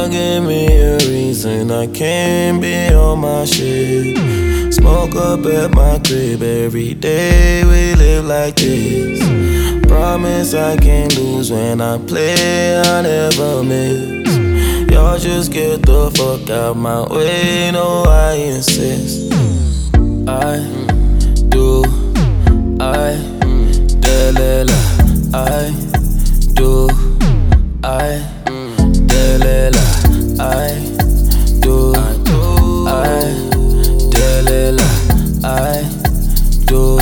Just give me a reason I can't be on my shit. Smoke up at my crib every day, we live like this. Promise I can't lose when I play, I never miss. Y'all just get the fuck out my way, no I insist. I do, delela, I do, delela, I do, delela, I do,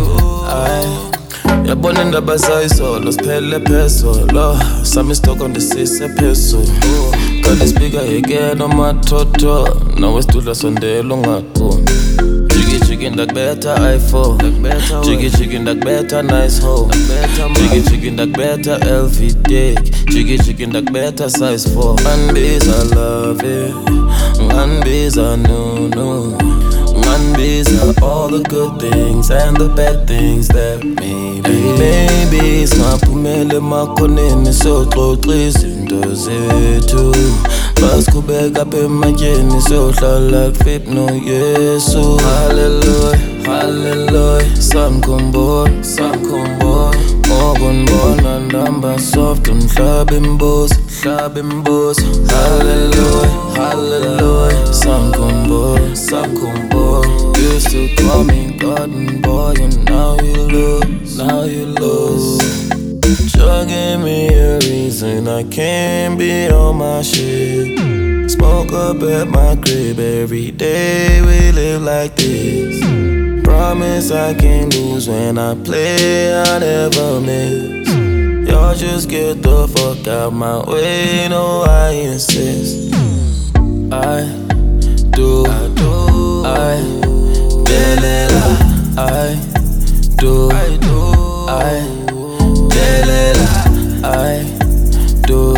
Yabona indaba sayisolo, siphele phezolo. Sami stock on the sisi phezulu. Kali speaker again on my toto. Nawe sidudla sondela ungaqondi. Jiggy ndakubetha iPhone. Jiggy ndakubetha nice home. Jiggy ndakubetha LV dick. Jiggy ndakubetha size 4. Nganbiza love it, nganbiza no. Nganbiza all the good things and the bad things that maybe singaphumela emakhoneni siyoxoxa izinto zethu. Basikhubeka apha ematyeni siyohlala kufip noYesu. Hallelujah, hallelujah, samkhumbula ngokundibona ndihamba soft ndihlaba imbuzo. Hallelujah, hallelujah, samkhumbula. Used to call me garden boy and now you lose. Just give me a reason I can't be on my shit. Smoke up at my crib every day, we live like this. Promise I can't lose when I play, I never miss. Y'all just get the fuck out my way, no I insist. I do, delela, I do, delela, I do,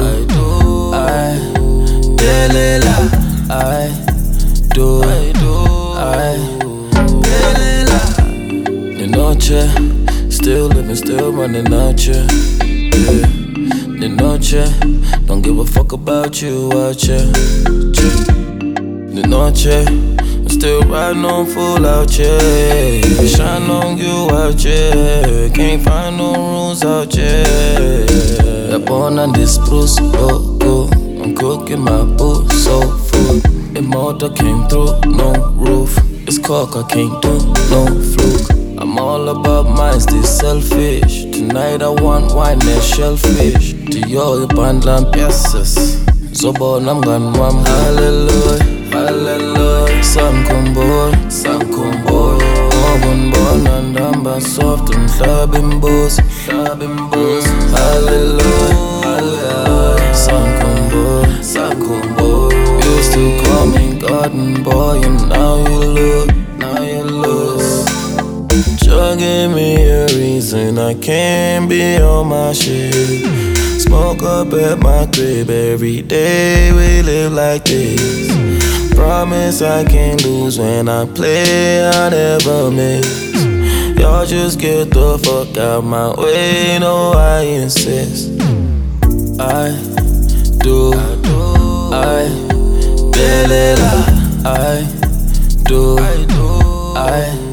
delela, I do, delela. De noche, still living, still running out here. Yeah. De noche, don't give a fuck about you out here. De noche, I'm still riding on full out here. Shine on you out here. Can't find no rules out here. Up on this spruce, go. I'm cooking my boots so full. The motor came through, no roof. It's cock, I can't do no fluke. I'm all about mine, still selfish. Tonight I want wine and shellfish. To your bandlan piezas. Zobo namgan wam. Hallelujah, hallelujah. Samkhumbula. Ngokundibona ndihamba soft ndihlaba imbuzo. Hallelujah, hallelujah. Samkhumbula. Used to call me garden boy and now you lose. Just give me a reason I can't be on my shit. Smoke up at my crib every day, we live like this. Promise I can't lose when I play, I never miss. Y'all just get the fuck out my way, no I insist. I do, delela, I do,